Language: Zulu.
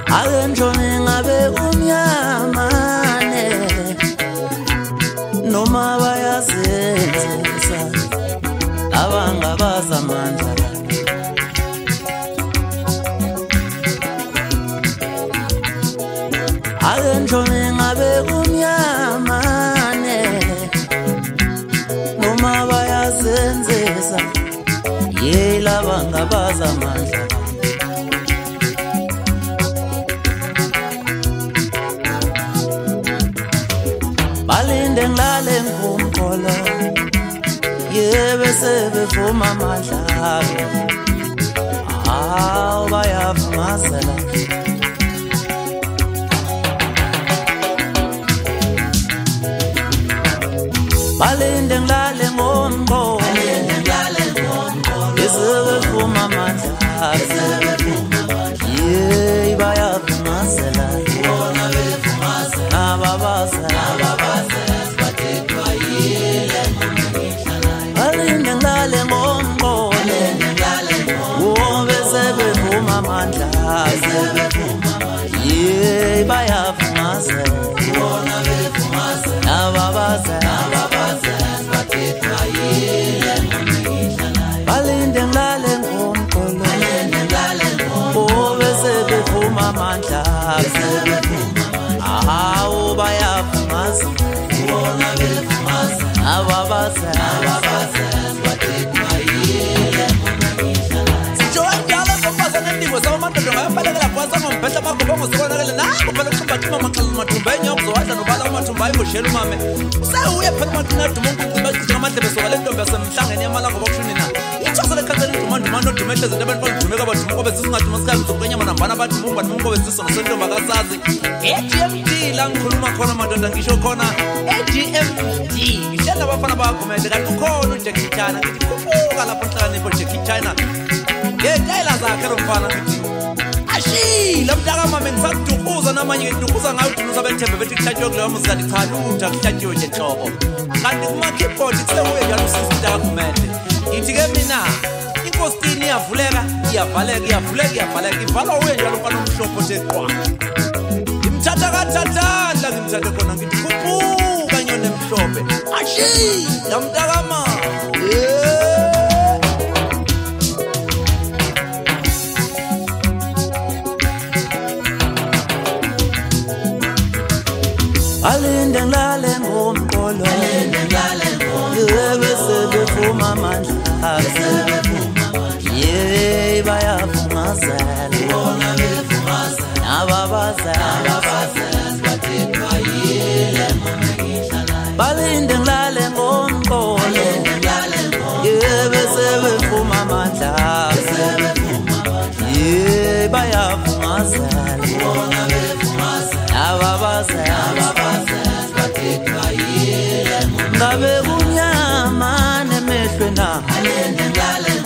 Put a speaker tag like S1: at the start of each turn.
S1: Akenjone ngabe umnyamane noma bayazenzisa abangabaza amandla akenjone ngabe umnyamane noma bayazenzisa yela abangabaza amandla balinde ngilale ngumqolo yebe sebevuma amandla bayavumazela balinde ngilale ngumqolo sebevuma amandla bayavumazela nababaza balinde ngilale ngomqolo sebevuma amandla bayavumazela nababaza balinde ngilale ngomqolo sebevuma amandla bayavumazela nababaza ashila mntaka mama ngisakudukuza namanye ngidukuza ngayo udukuza bethembe bethi kuhlatshwe kuleyo muzika ndichalutha kuhlatshwe nje nhlobo kanti kuma keyboard kusewe njalo usisi mntaka kumele ngithi ke mina inkostini iyavuleka iyavaleka iyavuleka iyavaleka ivalwa uye njalo mfana omhlophe oseqwa ngimthatha kathathanda ngimthathe khona ngithi khuphuka nyone mhlophe ashila mntaka mama balinde ngilale ngomqolo yebe sebevuma amandla bayavumazela nababaza balinde ngilale ngomqolo yebe sebevuma amandla bayavumazela nababaza ngabe unyama nemehlwe na